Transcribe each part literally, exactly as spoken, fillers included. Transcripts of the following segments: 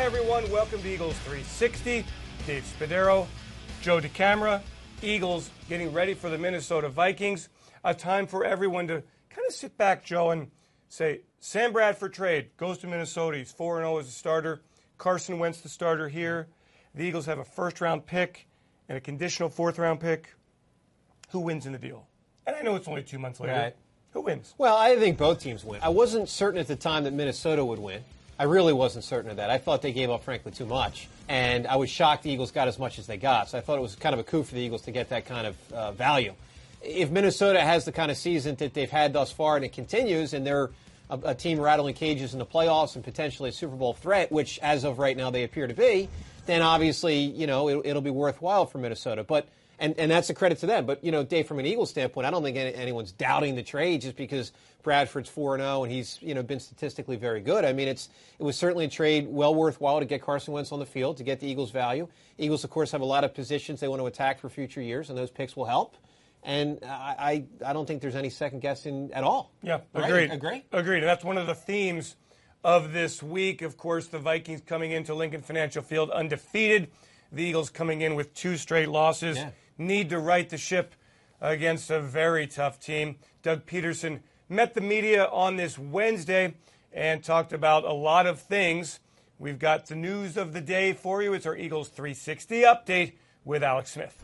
Hi, everyone. Welcome to Eagles three sixty. Dave Spadaro, Joe DeCamara. Eagles getting ready for the Minnesota Vikings. A time for everyone to kind of sit back, Joe, and say, Sam Bradford trade goes to Minnesota. He's four and oh as a starter. Carson Wentz, the starter here. The Eagles have a first-round pick and a conditional fourth-round pick. Who wins in the deal? And I know it's only two months later. Right. Who wins? Well, I think both teams win. I wasn't certain at the time that Minnesota would win. I really wasn't certain of that. I thought they gave up, frankly, too much. And I was shocked the Eagles got as much as they got. So I thought it was kind of a coup for the Eagles to get that kind of uh, value. If Minnesota has the kind of season that they've had thus far and it continues, and they're a, a team rattling cages in the playoffs and potentially a Super Bowl threat, which as of right now they appear to be, then obviously, you know, it, it'll be worthwhile for Minnesota. But And, and that's a credit to them. But, you know, Dave, from an Eagles standpoint, I don't think any, anyone's doubting the trade just because Bradford's four and oh and he's, you know, been statistically very good. I mean, it's it was certainly a trade well worthwhile to get Carson Wentz on the field, to get the Eagles' value. Eagles, of course, have a lot of positions they want to attack for future years, and those picks will help. And I, I, I don't think there's any second guessing at all. Yeah, right? agreed. Agree? Agreed. And that's one of the themes of this week. Of course, the Vikings coming into Lincoln Financial Field undefeated. The Eagles coming in with two straight losses. Yeah. Need to right the ship against a very tough team. Doug Peterson met the media on this Wednesday and talked about a lot of things. We've got the news of the day for you. It's our Eagles three sixty update with Alex Smith.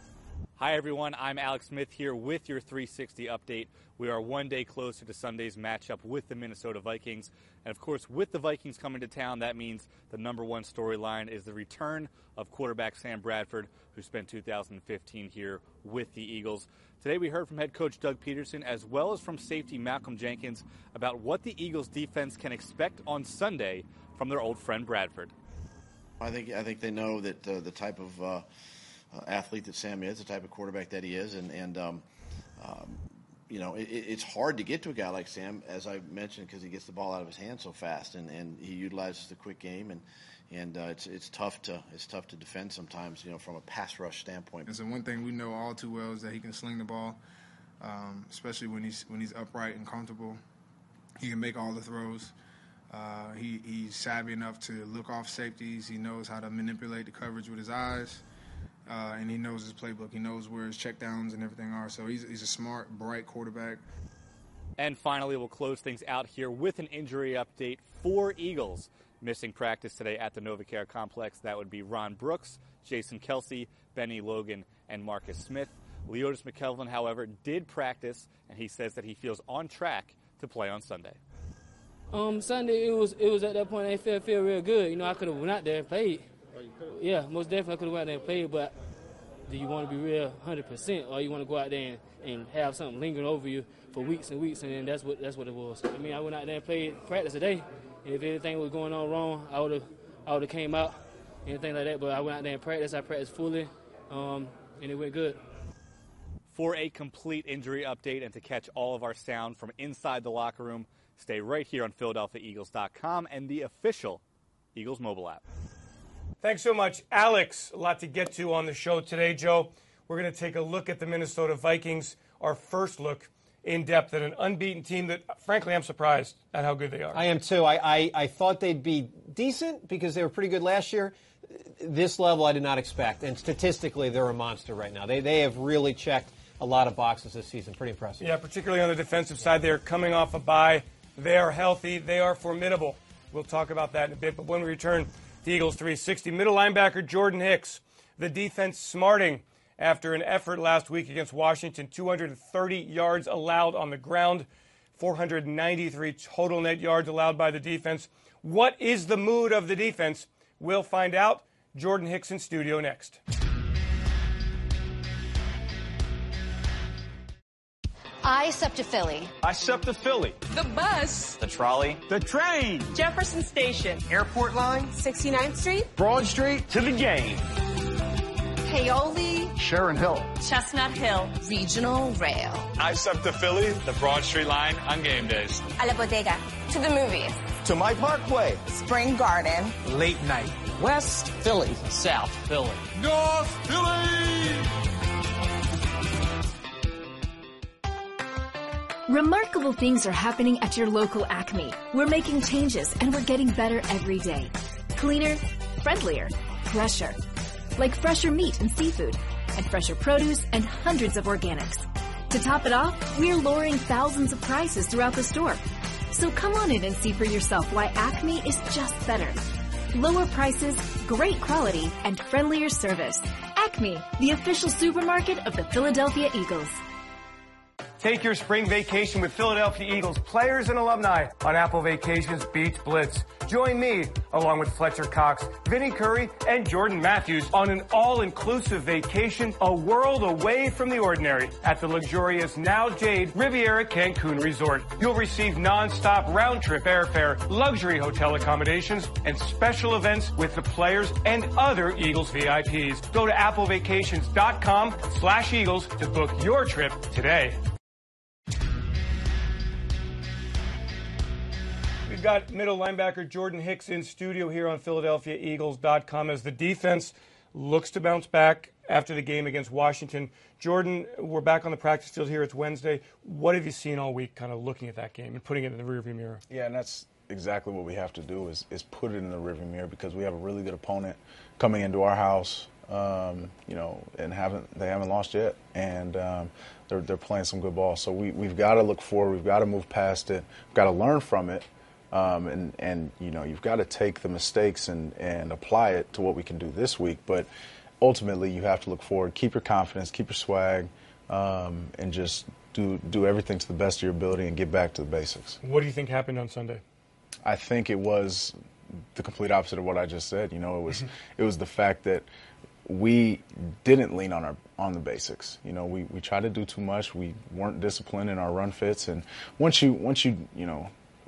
Hi, everyone. I'm Alex Smith here with your three sixty update. We are one day closer to Sunday's matchup with the Minnesota Vikings. And, of course, with the Vikings coming to town, that means the number one storyline is the return of quarterback Sam Bradford, who spent two thousand fifteen here with the Eagles. Today we heard from head coach Doug Peterson as well as from safety Malcolm Jenkins about what the Eagles defense can expect on Sunday from their old friend Bradford. I think I think they know that uh, the type of uh, uh, athlete that Sam is, the type of quarterback that he is, and, and um, um, you know, it, it's hard to get to a guy like Sam, as I mentioned, because he gets the ball out of his hand so fast, and, and he utilizes the quick game, and and uh, it's it's tough to it's tough to defend sometimes, you know, from a pass rush standpoint. And so one thing we know all too well is that he can sling the ball, um, especially when he's when he's upright and comfortable. He can make all the throws. Uh, he, he's savvy enough to look off safeties. He knows how to manipulate the coverage with his eyes, uh, and he knows his playbook. He knows where his checkdowns and everything are. So he's he's a smart, bright quarterback. And finally, we'll close things out here with an injury update for Eagles. Missing practice today at the NovaCare Complex. That would be Ron Brooks, Jason Kelsey, Benny Logan, and Marcus Smith. Leotis McKelvin, however, did practice, and he says that he feels on track to play on Sunday. Um, Sunday, it was it was at that point I felt feel real good. You know, I could have went out there and played. Oh, you could've? Yeah, most definitely I could have went out there and played, but do you want to be real one hundred percent, or you want to go out there and, and have something lingering over you for weeks and weeks, and then that's what that's what it was. I mean, I went out there and played practice today, and if anything was going on wrong, I would have I would have came out, anything like that, but I went out there and practiced. I practiced fully, um, and it went good. For a complete injury update and to catch all of our sound from inside the locker room, stay right here on Philadelphia Eagles dot com and the official Eagles mobile app. Thanks so much, Alex. A lot to get to on the show today, Joe. We're going to take a look at the Minnesota Vikings, our first look in depth at an unbeaten team that, frankly, I'm surprised at how good they are. I am too. I, I, I thought they'd be decent because they were pretty good last year. This level I did not expect. And statistically, they're a monster right now. They, they have really checked a lot of boxes this season. Pretty impressive. Yeah, particularly on the defensive side. They're coming off a bye. They are healthy. They are formidable. We'll talk about that in a bit. But when we return to Eagles three sixty, middle linebacker Jordan Hicks, the defense smarting after an effort last week against Washington, two hundred thirty yards allowed on the ground, four hundred ninety-three total net yards allowed by the defense. What is the mood of the defense? We'll find out. Jordan Hicks in studio next. I S U P to Philly. I S U P to Philly. The bus. The trolley. The train. Jefferson Station. Airport line. sixty-ninth Street. Broad Street. To the game. Paoli. Sharon Hill. Chestnut Hill. Regional Rail. I S U P to Philly. The Broad Street line on game days. A la Bodega. To the movies. To my Parkway. Spring Garden. Late night. West Philly. South Philly. North Philly. Remarkable things are happening at your local Acme. We're making changes and we're getting better every day. Cleaner, friendlier, fresher. Like fresher meat and seafood, and fresher produce and hundreds of organics. To top it off, we're lowering thousands of prices throughout the store. So come on in and see for yourself why Acme is just better. Lower prices, great quality, and friendlier service. Acme, the official supermarket of the Philadelphia Eagles. Take your spring vacation with Philadelphia Eagles players and alumni on Apple Vacations Beach Blitz. Join me, along with Fletcher Cox, Vinnie Curry, and Jordan Matthews on an all-inclusive vacation a world away from the ordinary at the luxurious Now Jade Riviera Cancun Resort. You'll receive non-stop round-trip airfare, luxury hotel accommodations, and special events with the players and other Eagles V I Ps. Go to applevacations.com slash Eagles to book your trip today. We've got middle linebacker Jordan Hicks in studio here on Philadelphia Eagles dot com as the defense looks to bounce back after the game against Washington. Jordan, we're back on the practice field here. It's Wednesday. What have you seen all week kind of looking at that game and putting it in the rearview mirror? Yeah, and that's exactly what we have to do is, is put it in the rearview mirror because we have a really good opponent coming into our house, um, you know, and haven't they haven't lost yet. And um, they're, they're playing some good ball. So we, we've got to look forward. We've got to move past it. We've got to learn from it. Um, and, and, you know, you've got to take the mistakes and, and apply it to what we can do this week. But ultimately, you have to look forward, keep your confidence, keep your swag, um, and just do do everything to the best of your ability and get back to the basics. What do you think happened on Sunday? I think it was the complete opposite of what I just said. You know, it was it was the fact that we didn't lean on our on the basics. You know, we, we tried to do too much. We weren't disciplined in our run fits. And once you once you you know.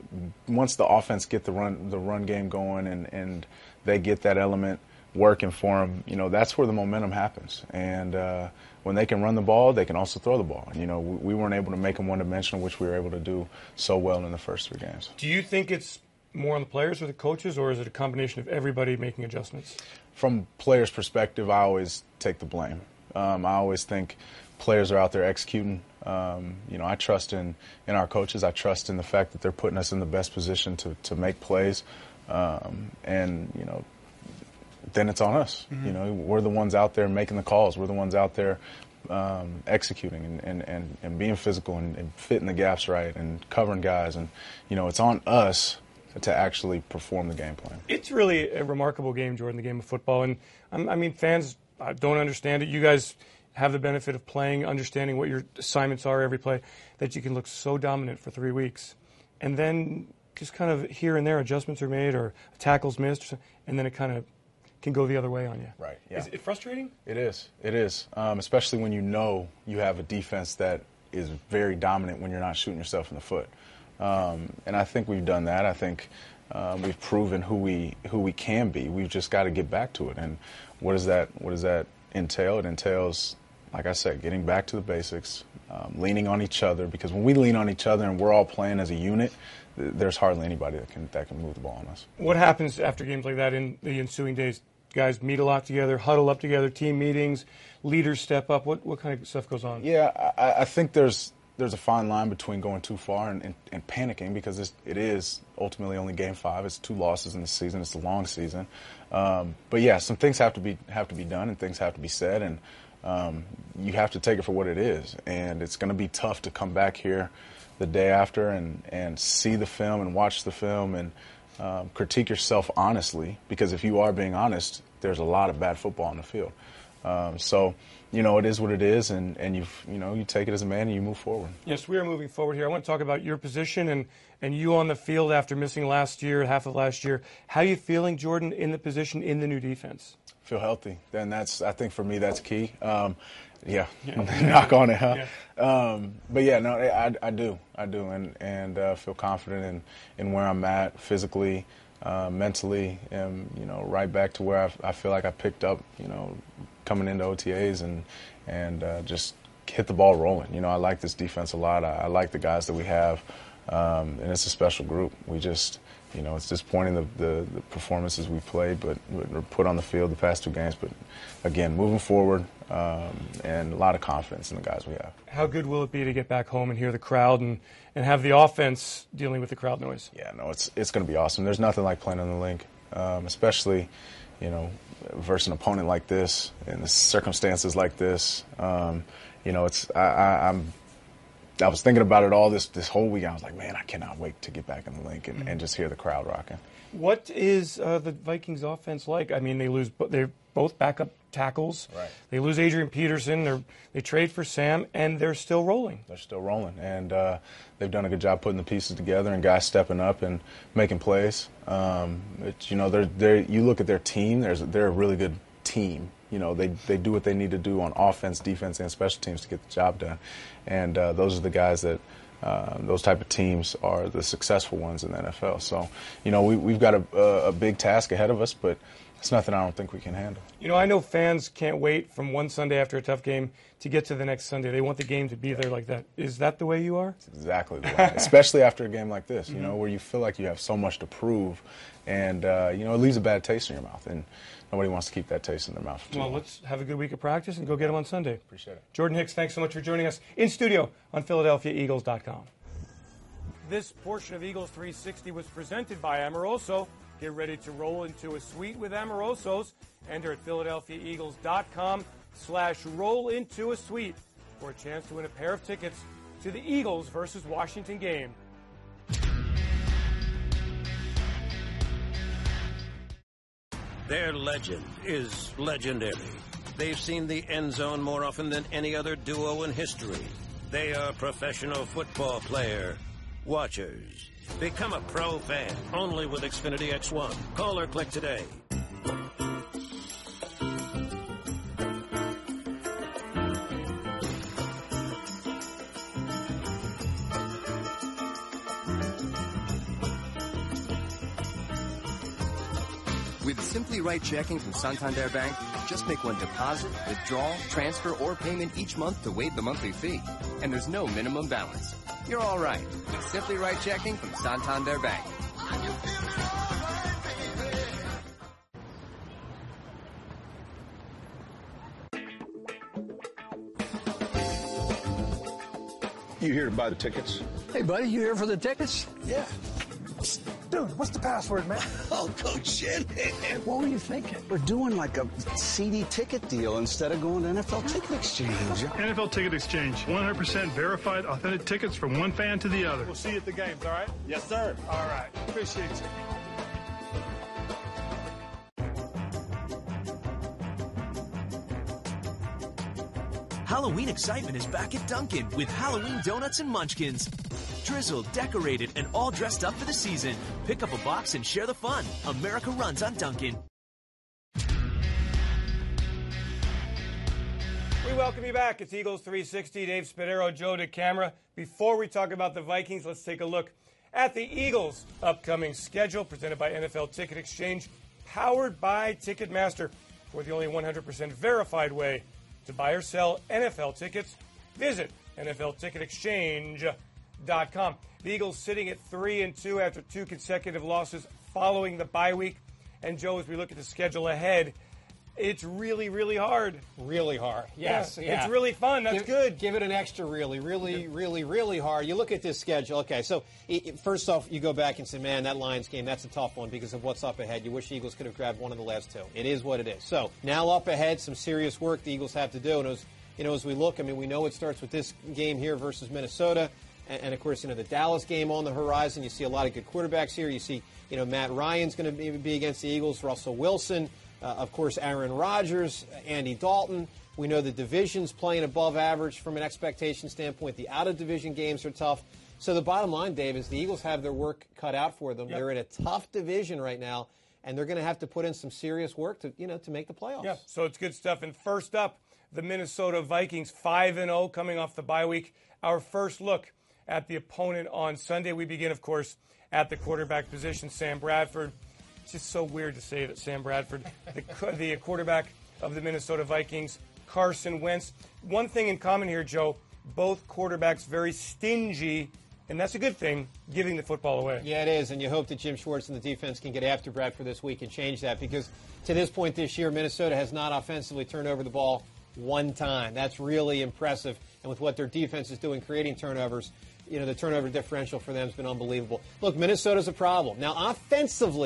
Once the offense get the run the run game going and, and they get that element working for them, you know, that's where the momentum happens. And uh, when they can run the ball, they can also throw the ball. You know, we, we weren't able to make them one-dimensional, which we were able to do so well in the first three games. Do you think it's more on the players or the coaches, or is it a combination of everybody making adjustments? From players' perspective, I always take the blame. Um, I always think players are out there executing. Um, you know, I trust in, in our coaches. I trust in the fact that they're putting us in the best position to, to make plays. Um, and, you know, then it's on us. Mm-hmm. You know, we're the ones out there making the calls. We're the ones out there um, executing and, and, and, and being physical and, and fitting the gaps right and covering guys. And, you know, it's on us to actually perform the game plan. It's really a remarkable game, Jordan, the game of football. And, I mean, fans don't understand it. You guys have the benefit of playing, understanding what your assignments are every play, that you can look so dominant for three weeks. And then just kind of here and there adjustments are made or tackles missed, and then it kind of can go the other way on you. Right, yeah. Is it frustrating? It is. It is, um, especially when you know you have a defense that is very dominant when you're not shooting yourself in the foot. Um, and I think we've done that. I think um, we've proven who we who we can be. We've just got to get back to it. And what does that what does that entail? It entails, like I said, getting back to the basics, um, leaning on each other, because when we lean on each other and we're all playing as a unit, th- there's hardly anybody that can that can move the ball on us. What happens after games like that in the ensuing days? Guys meet a lot together, huddle up together, team meetings, leaders step up. What what kind of stuff goes on? Yeah, I, I think there's there's a fine line between going too far and, and, and panicking, because it's, it is ultimately only game five. It's two losses in the season. It's a long season. Um, but yeah, some things have to be have to be done and things have to be said, and um, you have to take it for what it is. And it's going to be tough to come back here the day after and, and see the film and watch the film and um, critique yourself honestly, because if you are being honest, there's a lot of bad football on the field. Um, so, you know, it is what it is, and, and you you know, you take it as a man and you move forward. Yes, we are moving forward here. I want to talk about your position and, and you on the field after missing last year, half of last year. How are you feeling, Jordan, in the position in the new defense? Feel healthy. Then that's, I think for me, that's key. Um, yeah, yeah. Knock on it, huh? Yeah. Um, but yeah, no, I, I do, I do, and and uh, feel confident in, in where I'm at physically, uh, mentally, and you know, right back to where I, I feel like I picked up, you know, coming into O T As and and uh, just hit the ball rolling. You know, I like this defense a lot. I, I like the guys that we have, um, and it's a special group. We just, you know, it's disappointing the, the, the performances we played, but were put on the field the past two games. But again, moving forward, um, and a lot of confidence in the guys we have. How good will it be to get back home and hear the crowd and, and have the offense dealing with the crowd noise? Yeah, no, it's it's going to be awesome. There's nothing like playing on the link. um, especially, you know, versus an opponent like this in the circumstances like this. Um, you know, it's I, I, I'm. I was thinking about it all this this whole week. I was like, man, I cannot wait to get back in the link and, mm-hmm. and just hear the crowd rocking. What is uh, the Vikings offense like? I mean, they lose. They're both backup tackles. Right. They lose Adrian Peterson. They they trade for Sam, and they're still rolling. They're still rolling, and uh, they've done a good job putting the pieces together and guys stepping up and making plays. Um, it, you know, they're they you look at their team. There's they're a really good team. You know, they they do what they need to do on offense, defense, and special teams to get the job done. And uh, those are the guys that uh, those type of teams are the successful ones in the N F L. So, you know, we, we've got a, a, a big task ahead of us, but it's nothing I don't think we can handle. You know, I know fans can't wait from one Sunday after a tough game to get to the next Sunday. They want the game to be there like that. Is that the way you are? It's exactly the way, especially after a game like this, you mm-hmm. know, where you feel like you have so much to prove. And, uh, you know, it leaves a bad taste in your mouth. And nobody wants to keep that taste in their mouth. Well, long. Let's have a good week of practice and go get them on Sunday. Appreciate it. Jordan Hicks, thanks so much for joining us in studio on Philadelphia Eagles dot com. This portion of Eagles three sixty was presented by Amoroso. Get ready to roll into a suite with Amorosos. Enter at Philadelphia Eagles dot com slash roll into a suite for a chance to win a pair of tickets to the Eagles versus Washington game. Their legend is legendary. They've seen the end zone more often than any other duo in history. They are professional football player watchers. Become a pro fan only with Xfinity X one. Call or click today. With Simply Right checking from Santander Bank, just make one deposit, withdrawal, transfer, or payment each month to waive the monthly fee. And there's no minimum balance. You're all right with Simply Right checking from Santander Bank. You here to buy the tickets? Hey, buddy, you here for the tickets? Yeah. Dude, what's the password, man? Oh, Coach Shanahan. What were you thinking? We're doing like a C D ticket deal instead of going to N F L Ticket Exchange. N F L Ticket Exchange. one hundred percent verified, authentic tickets from one fan to the other. We'll see you at the games, all right? Yes, sir. All right. Appreciate you. Halloween excitement is back at Dunkin' with Halloween donuts and munchkins. Drizzled, decorated, and all dressed up for the season. Pick up a box and share the fun. America runs on Dunkin'. We welcome you back. It's Eagles three sixty. Dave Spadaro, Joe DeCamara. Before we talk about the Vikings, let's take a look at the Eagles' upcoming schedule presented by N F L Ticket Exchange, powered by Ticketmaster. For the only one hundred percent verified way to buy or sell N F L tickets, visit N F L Ticket Exchange dot com. The Eagles sitting at three and two after two consecutive losses following the bye week. And Joe, as we look at the schedule ahead, it's really, really hard. Really hard. Yes. Yeah, yeah. It's really fun. That's give, good. Give it an extra really, really, really, really hard. You look at this schedule. Okay, so it, it, first off, you go back and say, man, that Lions game, that's a tough one because of what's up ahead. You wish the Eagles could have grabbed one of the last two. It is what it is. So now up ahead, some serious work the Eagles have to do. And as, you know, as we look, I mean, we know it starts with this game here versus Minnesota. And, and, of course, you know, the Dallas game on the horizon. You see a lot of good quarterbacks here. You see, you know, Matt Ryan's going to be, be against the Eagles, Russell Wilson, uh, of course, Aaron Rodgers, Andy Dalton. We know the division's playing above average from an expectation standpoint. The out-of-division games are tough. So the bottom line, Dave, is the Eagles have their work cut out for them. Yep. They're in a tough division right now, and they're going to have to put in some serious work to, you know, to make the playoffs. Yeah, so it's good stuff. And first up, the Minnesota Vikings, five and oh coming off the bye week. Our first look at the opponent on Sunday. We begin, of course, at the quarterback position, Sam Bradford. It's just so weird to say that Sam Bradford, the, the quarterback of the Minnesota Vikings, Carson Wentz. One thing in common here, Joe, both quarterbacks very stingy, and that's a good thing, giving the football away. Yeah, it is, and you hope that Jim Schwartz and the defense can get after Bradford this week and change that, because to this point this year, Minnesota has not offensively turned over the ball one time. That's really impressive, and with what their defense is doing, creating turnovers, you know, the turnover differential for them has been unbelievable. Look, Minnesota's a problem. Now, offensively,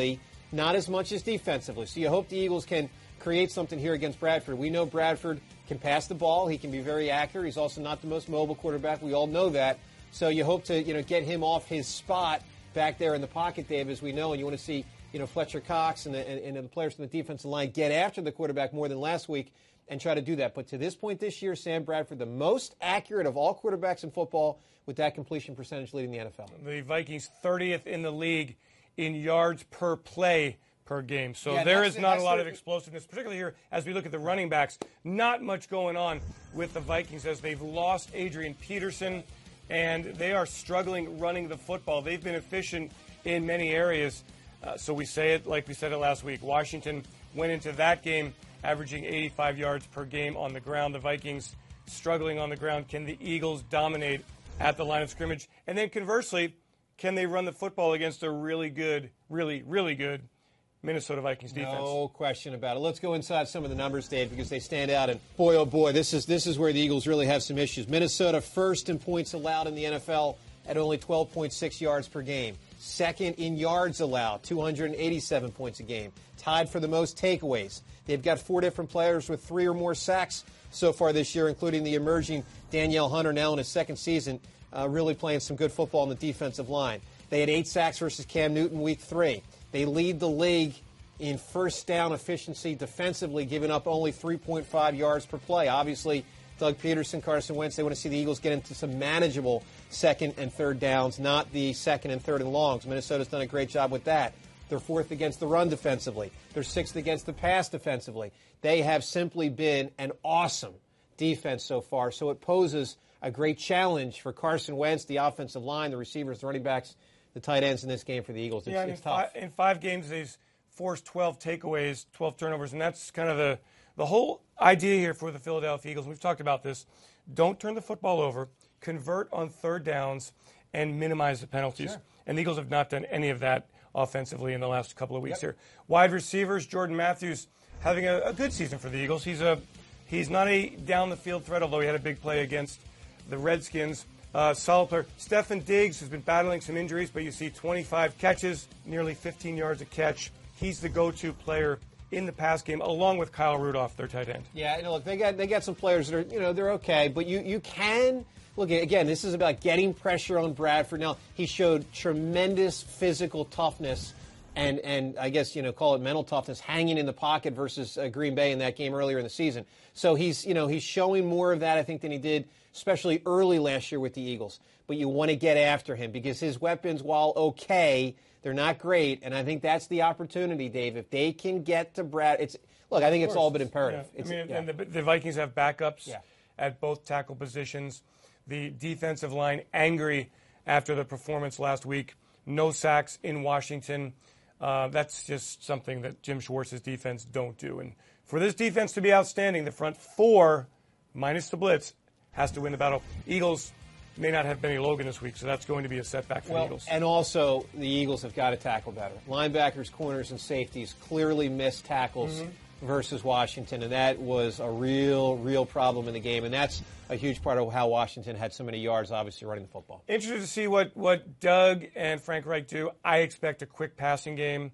not as much as defensively. So you hope the Eagles can create something here against Bradford. We know Bradford can pass the ball. He can be very accurate. He's also not the most mobile quarterback. We all know that. So you hope to, you know, get him off his spot back there in the pocket, Dave, as we know, and you want to see, you know, Fletcher Cox and the, and, and the players from the defensive line get after the quarterback more than last week and try to do that. But to this point this year, Sam Bradford, the most accurate of all quarterbacks in football with that completion percentage leading the N F L. The Vikings thirtieth in the league in yards per play per game. So yeah, there is not a lot the, of explosiveness, particularly here as we look at the running backs. Not much going on with the Vikings as they've lost Adrian Peterson, and they are struggling running the football. They've been efficient in many areas. Uh, so we say it like we said it last week. Washington went into that game averaging eighty-five yards per game on the ground. The Vikings struggling on the ground. Can the Eagles dominate at the line of scrimmage? And then conversely, can they run the football against a really good, really, really good Minnesota Vikings defense? No question about it. Let's go inside some of the numbers, Dave, because they stand out. And boy, oh boy, this is this is where the Eagles really have some issues. Minnesota first in points allowed in the N F L at only twelve point six yards per game. Second in yards allowed, two hundred eighty-seven points a game. Tied for the most takeaways. They've got four different players with three or more sacks so far this year, including the emerging Danielle Hunter, now in his second season, uh, really playing some good football on the defensive line. They had eight sacks versus Cam Newton week three. They lead the league in first down efficiency defensively, giving up only three point five yards per play. Obviously, Doug Peterson, Carson Wentz, they want to see the Eagles get into some manageable second and third downs, not the second and third and longs. Minnesota's done a great job with that. They're fourth against the run defensively. They're sixth against the pass defensively. They have simply been an awesome defense so far, so it poses a great challenge for Carson Wentz, the offensive line, the receivers, the running backs, the tight ends in this game for the Eagles. It's, yeah, it's in tough. Five, in five games, they've forced twelve takeaways, twelve turnovers, and that's kind of the, the whole idea here for the Philadelphia Eagles. We've talked about this. Don't turn the football over, convert on third downs, and minimize the penalties. Sure. And the Eagles have not done any of that offensively in the last couple of weeks Yep. here. Wide receivers, Jordan Matthews having a, a good season for the Eagles. He's a he's not a down-the-field threat, although he had a big play against the Redskins. Uh, solid player. Stefan Diggs has been battling some injuries, but you see twenty-five catches, nearly fifteen yards a catch. He's the go-to player in the pass game, along with Kyle Rudolph, their tight end. Yeah, you know, look, they got they got some players that are, you know, they're okay, but you you can look again. This is about getting pressure on Bradford. Now he showed tremendous physical toughness, and and I guess you know call it mental toughness, hanging in the pocket versus uh, Green Bay in that game earlier in the season. So he's you know he's showing more of that I think than he did, especially early last year with the Eagles. But you want to get after him because his weapons, while okay, they're not great, and I think that's the opportunity, Dave. If they can get to Brad, it's look. I think it's all but imperative. Yeah. It's, I mean, yeah. and the, the Vikings have backups Yeah. at both tackle positions. The defensive line angry after the performance last week. No sacks in Washington. Uh, that's just something that Jim Schwartz's defense don't do. And for this defense to be outstanding, the front four, minus the blitz, has to win the battle. Eagles may not have Benny Logan this week, so that's going to be a setback for well, the Eagles. And also, the Eagles have got to tackle better. Linebackers, corners, and safeties clearly missed tackles Mm-hmm. versus Washington, and that was a real, real problem in the game. And that's a huge part of how Washington had so many yards, obviously, running the football. Interested to see what, what Doug and Frank Reich do. I expect a quick passing game.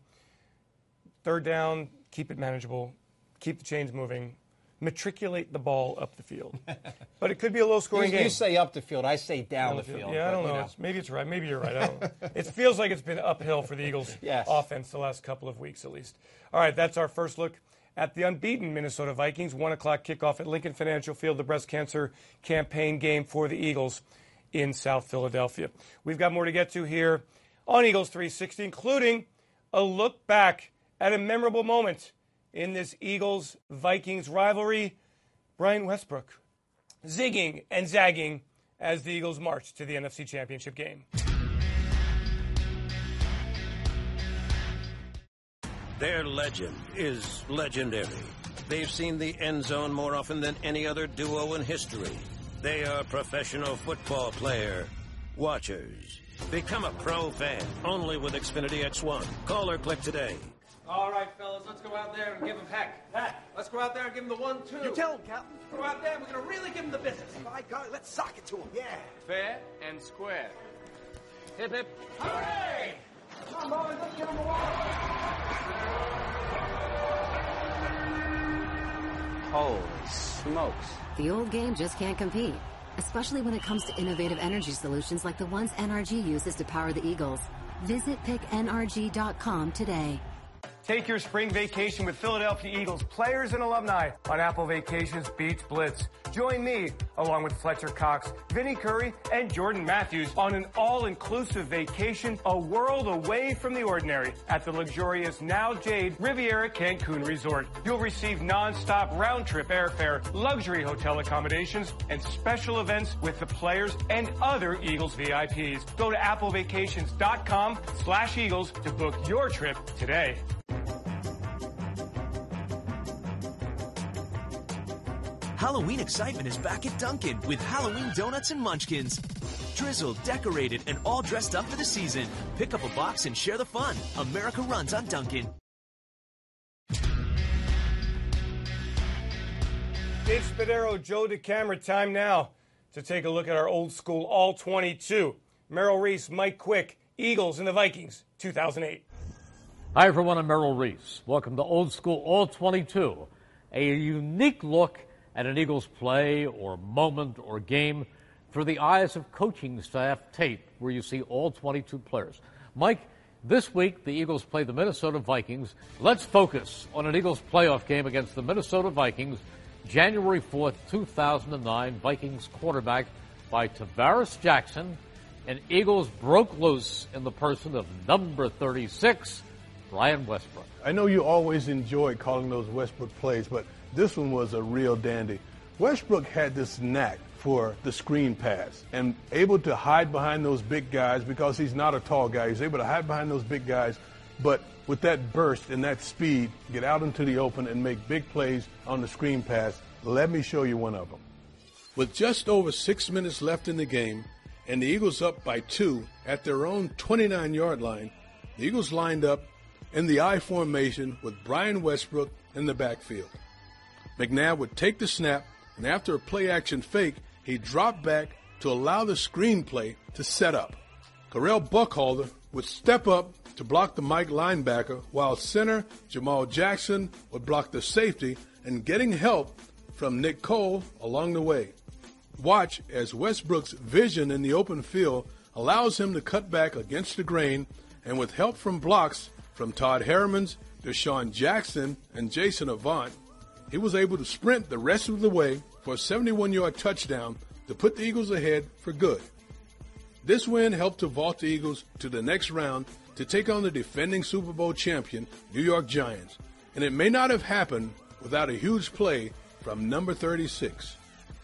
Third down, keep it manageable. Keep the chains moving. Matriculate the ball up the field. But it could be a low-scoring You, game. you say up the field. I say down the field. Yeah, I but, don't you know. It's, maybe it's right. Maybe you're right. I don't know. It feels like it's been uphill for the Eagles' Yes. offense the last couple of weeks at least. All right, that's our first look at the unbeaten Minnesota Vikings. one o'clock kickoff at Lincoln Financial Field, the breast cancer campaign game for the Eagles in South Philadelphia. We've got more to get to here on Eagles three sixty, including a look back at a memorable moment in this Eagles-Vikings rivalry. Brian Westbrook zigging and zagging as the Eagles march to the N F C Championship game. Their legend is legendary. They've seen the end zone more often than any other duo in history. They are professional football player watchers. Become a pro fan only with Xfinity X one. Call or click today. All right, fellas, let's go out there and give him heck. Heck. Let's go out there and give him the one, two. You tell him, Captain. Go out there and we're going to really give him the business. By God, let's sock it to him. Yeah. Fair and square. Hip, hip. Hooray! Holy smokes. The old game just can't compete, especially when it comes to innovative energy solutions like the ones N R G uses to power the Eagles. Visit pick N R G dot com today. Take your spring vacation with Philadelphia Eagles players and alumni on Apple Vacations Beach Blitz. Join me, along with Fletcher Cox, Vinnie Curry, and Jordan Matthews on an all-inclusive vacation a world away from the ordinary at the luxurious Now Jade Riviera Cancun Resort. You'll receive non-stop round-trip airfare, luxury hotel accommodations, and special events with the players and other Eagles V I Ps. Go to apple vacations dot com slash Eagles to book your trip today. Halloween excitement is back at Dunkin' with Halloween donuts and munchkins. Drizzled, decorated, and all dressed up for the season. Pick up a box and share the fun. America runs on Dunkin'. Dave Spadaro, Joe DeCamera, time now to take a look at our old school all twenty-two. Merrill Reese, Mike Quick, Eagles and the Vikings, two thousand eight. Hi, everyone. I'm Merrill Reese. Welcome to Old School All twenty-two, a unique look at an Eagles play or moment or game through the eyes of coaching staff tape, where you see all twenty-two players. Mike, this week the Eagles play the Minnesota Vikings. Let's focus on an Eagles playoff game against the Minnesota Vikings, January fourth, two thousand nine. Vikings quarterback by Tavares Jackson, and Eagles broke loose in the person of number thirty-six, Brian Westbrook. I know you always enjoy calling those Westbrook plays, but this one was a real dandy. Westbrook had this knack for the screen pass and able to hide behind those big guys because he's not a tall guy. He's able to hide behind those big guys, but with that burst and that speed, get out into the open and make big plays on the screen pass. Let me show you one of them. With just over six minutes left in the game and the Eagles up by two at their own twenty-nine-yard line, the Eagles lined up in the I formation with Brian Westbrook in the backfield. McNabb would take the snap, and after a play-action fake, he dropped back to allow the screen play to set up. Correll Buckhalter would step up to block the Mike linebacker, while center Jamal Jackson would block the safety, and getting help from Nick Cole along the way. Watch as Westbrook's vision in the open field allows him to cut back against the grain, and with help from blocks from Todd Hermans, Deshaun Jackson, and Jason Avant, he was able to sprint the rest of the way for a seventy-one-yard touchdown to put the Eagles ahead for good. This win helped to vault the Eagles to the next round to take on the defending Super Bowl champion, New York Giants. And it may not have happened without a huge play from number thirty-six.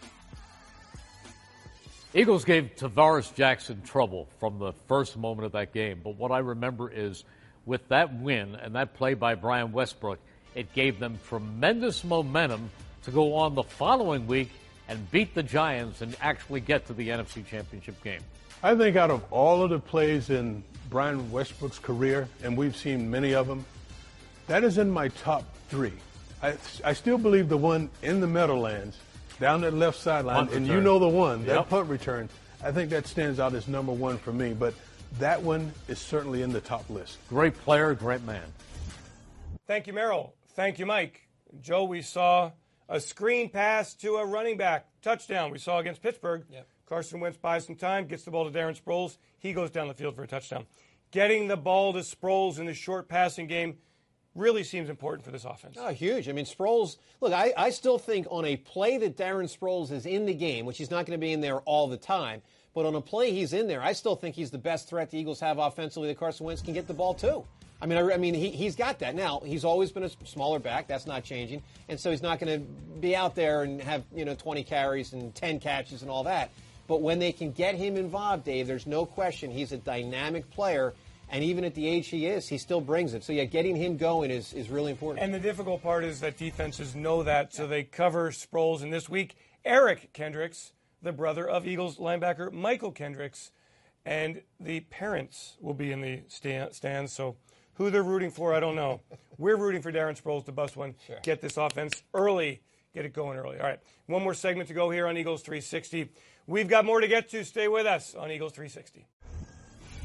Eagles gave Tavares Jackson trouble from the first moment of that game. But what I remember is with that win and that play by Brian Westbrook, it gave them tremendous momentum to go on the following week and beat the Giants and actually get to the N F C Championship game. I think out of all of the plays in Brian Westbrook's career, and we've seen many of them, that is in my top three. I, I still believe the one in the Meadowlands, down that left sideline, and you know the one, that Yep. punt return, I think that stands out as number one for me. But that one is certainly in the top list. Great player, great man. Thank you, Merrill. Thank you, Mike. Joe, we saw a screen pass to a running back touchdown. We saw against Pittsburgh. Yep. Carson Wentz buys some time, gets the ball to Darren Sproles. He goes down the field for a touchdown. Getting the ball to Sproles in the short passing game really seems important for this offense. Oh, huge. I mean, Sproles, look, I, I still think on a play that Darren Sproles is in the game, which he's not going to be in there all the time, but on a play he's in there, I still think he's the best threat the Eagles have offensively that Carson Wentz can get the ball to. I mean, I, I mean, he, he's got that. Now, he's always been a smaller back. That's not changing. And so he's not going to be out there and have, you know, twenty carries and ten catches and all that. But when they can get him involved, Dave, there's no question he's a dynamic player. And even at the age he is, he still brings it. So, yeah, getting him going is, is really important. And the difficult part is that defenses know that, so they cover Sproles. And this week, Eric Kendricks, the brother of Eagles linebacker Michael Kendricks, and the parents will be in the stand, stands. So who they're rooting for, I don't know. We're rooting for Darren Sproles to bust one, Sure. get this offense early, get it going early. All right, one more segment to go here on Eagles three sixty. We've got more to get to. Stay with us on Eagles three sixty.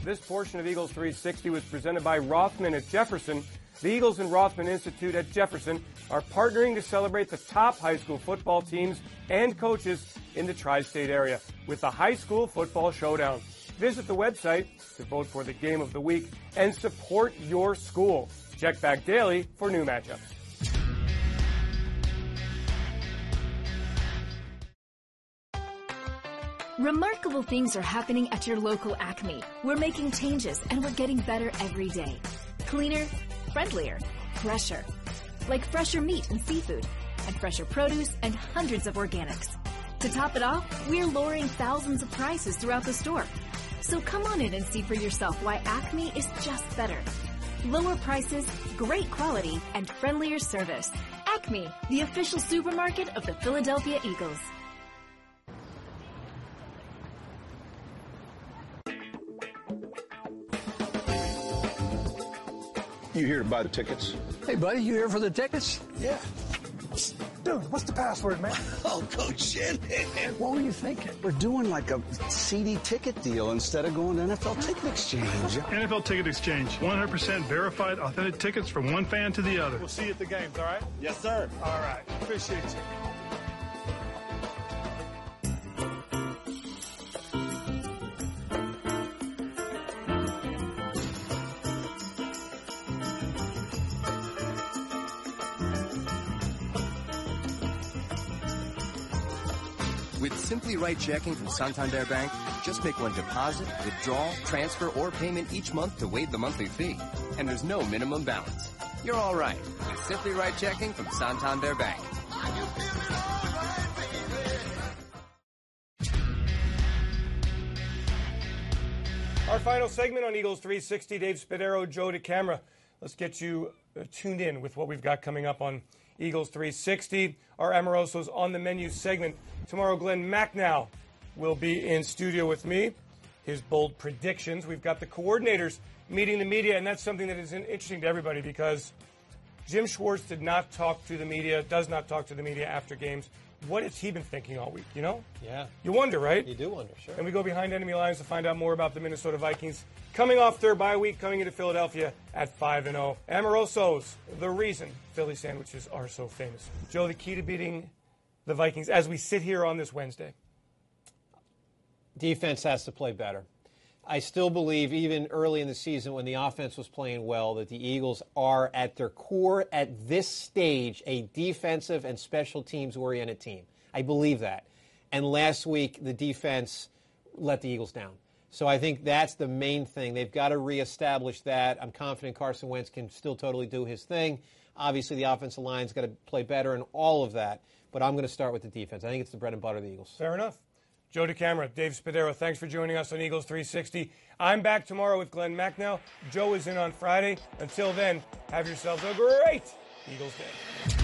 This portion of Eagles three sixty was presented by Rothman at Jefferson. The Eagles and Rothman Institute at Jefferson are partnering to celebrate the top high school football teams and coaches in the tri-state area with the High School Football Showdown. Visit the website to vote for the game of the week and support your school. Check back daily for new matchups. Remarkable things are happening at your local Acme. We're making changes and we're getting better every day. Cleaner, friendlier, fresher. Like fresher meat and seafood, and fresher produce and hundreds of organics. To top it off, we're lowering thousands of prices throughout the store. So come on in and see for yourself why Acme is just better. Lower prices, great quality, and friendlier service. Acme, the official supermarket of the Philadelphia Eagles. You here to buy the tickets? Hey, buddy, you here for the tickets? Yeah. Dude, what's the password, man? Oh, Coach shit. What were you thinking? We're doing like a C D ticket deal instead of going to N F L Ticket Exchange. N F L Ticket Exchange. one hundred percent verified, authentic tickets from one fan to the other. We'll see you at the games, all right? Yes, sir. All right. Appreciate you. With Simply Right Checking from Santander Bank, just make one deposit, withdrawal, transfer, or payment each month to waive the monthly fee. And there's no minimum balance. You're all right with Simply Right Checking from Santander Bank. Our final segment on Eagles three sixty, Dave Spadaro, Joe DeCamara. Let's get you uh, tuned in with what we've got coming up on Eagles three sixty. Our Amoroso's on the menu segment. Tomorrow, Glenn Macnow will be in studio with me. His bold predictions. We've got the coordinators meeting the media, and that's something that is interesting to everybody because Jim Schwartz did not talk to the media, does not talk to the media after games. What has he been thinking all week, you know? Yeah. You wonder, right? You do wonder, sure. And we go behind enemy lines to find out more about the Minnesota Vikings. Coming off their bye week, coming into Philadelphia at five and oh. Amoroso's, the reason Philly sandwiches are so famous. Joe, the key to beating the Vikings as we sit here on this Wednesday? Defense has to play better. I still believe, even early in the season when the offense was playing well, that the Eagles are, at their core, at this stage, a defensive and special teams-oriented team. I believe that. And last week, the defense let the Eagles down. So I think that's the main thing. They've got to reestablish that. I'm confident Carson Wentz can still totally do his thing. Obviously, the offensive line's got to play better and all of that. But I'm going to start with the defense. I think it's the bread and butter of the Eagles. Fair enough. Joe DeCamara, Dave Spadaro, thanks for joining us on Eagles three sixty. I'm back tomorrow with Glenn Macnow. Joe is in on Friday. Until then, have yourselves a great Eagles day.